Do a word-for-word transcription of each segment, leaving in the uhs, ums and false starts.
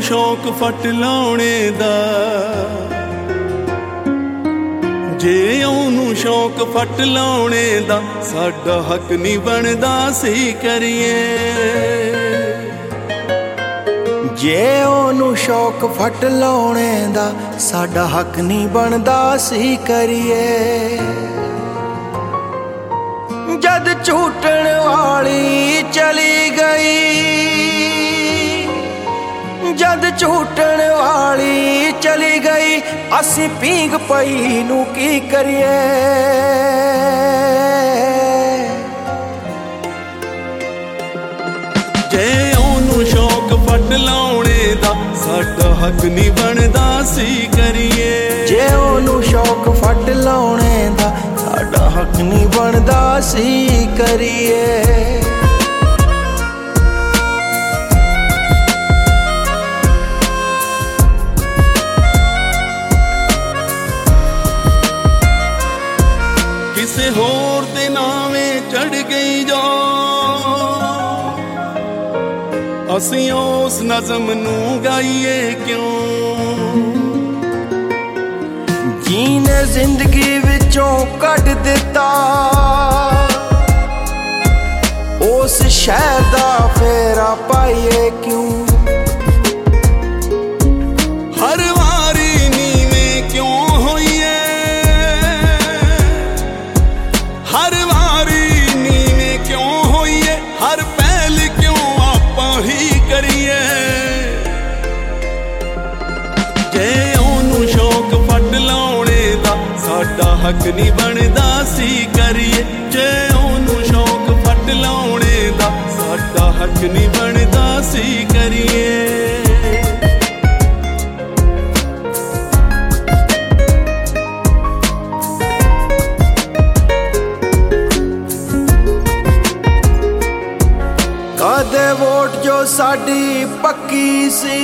शौक फट लाने दा, जे ओनू शौक फट लाने दा साडा हक नहीं बनदा सी करिए। जे ओनू शौक फट लाने दा साडा हक नहीं बनदा सी करिए। जद झूठण वाली चली गई, जद झूठण वाली चली गई, असी पींग पई नू की करिए। जे ओनू शौक फट लाने दा साडा हक नहीं बनदा सी करिए। जे ओनू शौक फट लाने दा साडा हक नहीं बनदा सी करिए। किसे होर दे नावे चढ़ गई जो, असी उस नज़म नू गाइए क्यों। जीने जिंदगी विचों कढ दिता, उस शहर दा फेरा पाइए क्यों। हर वारी नीवें क्यों होइए, हर वारी नीवें क्यों होइए, हर पहल क्यों आपां ही करिए। जे ओनू शौक फट लाने दा साडा हक नहीं बनदा सी करिए। जे ओनू शौक फट लाने दा साडा हक नहीं बनदा सी करिए। कदे वोट जो साडी पक्की सी,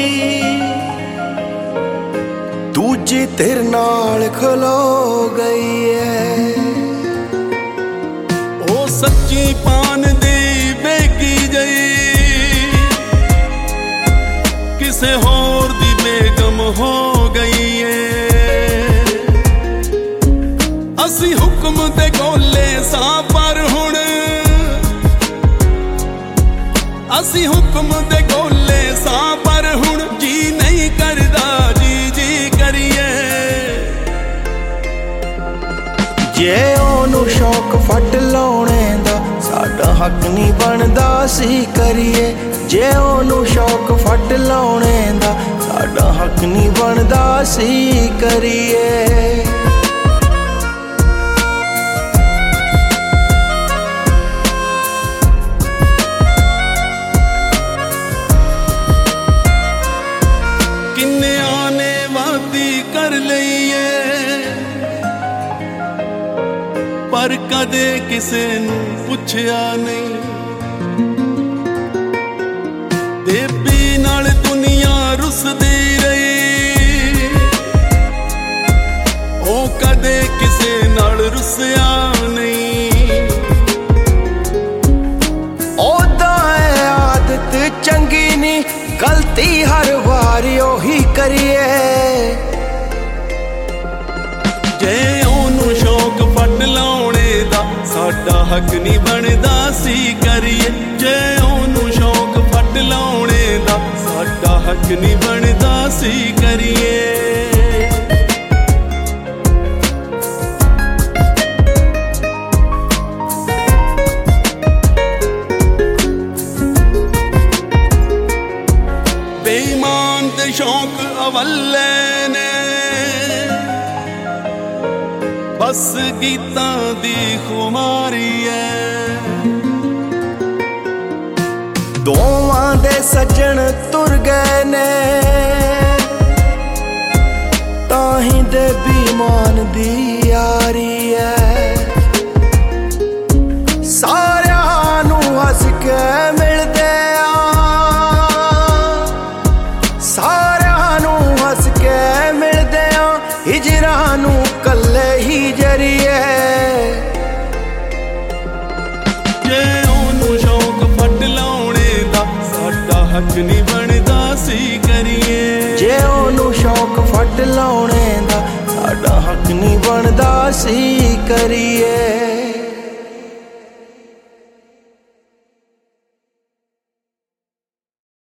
दूजी धिर नाल खलो गई है। ओ सच्ची पान दी बेगी जई, किसे होर दी बेगम हो गई है। असी हुक्म दे गोले सा पर हुण, असी हुक्म दे गोले सा पर हुण जी नहीं करदा जी जी करिए। जे ओनू शौक फट लाने दा साडा हक नहीं बनदा सी करिए। जे ओनू शौक फट लाने दा साडा हक नहीं बनदा सी करिए। पर कदे किसे नू पुछया नहीं, देबी नाल दुनिया रुसदी रही। ओ कदे किसे नाल रुसया नहीं। ओदा आदत चंगी नी, गलती हर वारी ओही करिए। जे ओनू शौक फट लाने दा साडा हक नहीं बनदा सी करिए। जे ओनू शौक फट लाने दा साडा हक नहीं बनदा सी करिए। बेईमान दे शौक अवल्ले ने, बस गीतां दी खुमारी है। दोवां दे सज्जन तुर गए ने, ताहीं दे बीमान दी यारी है। सारियां नू हस के मिलदे आ, सारियां नू हस के मिलदे आ, हिजरां नू कल्ले ही जरिए। जे ओनू शौक फट लाने दा साडा हक ਹੱਕ ਨਹੀਂ ਬਣਦਾ ਸੀ ਕਰੀਏ। ਜੇ ਉਹਨੂੰ ਸ਼ੌਕ ਫੱਟ ਲਾਉਣੇ ਦਾ ਸਾਡਾ ਹੱਕ ਨਹੀਂ ਬਣਦਾ ਸੀ ਕਰੀਏ।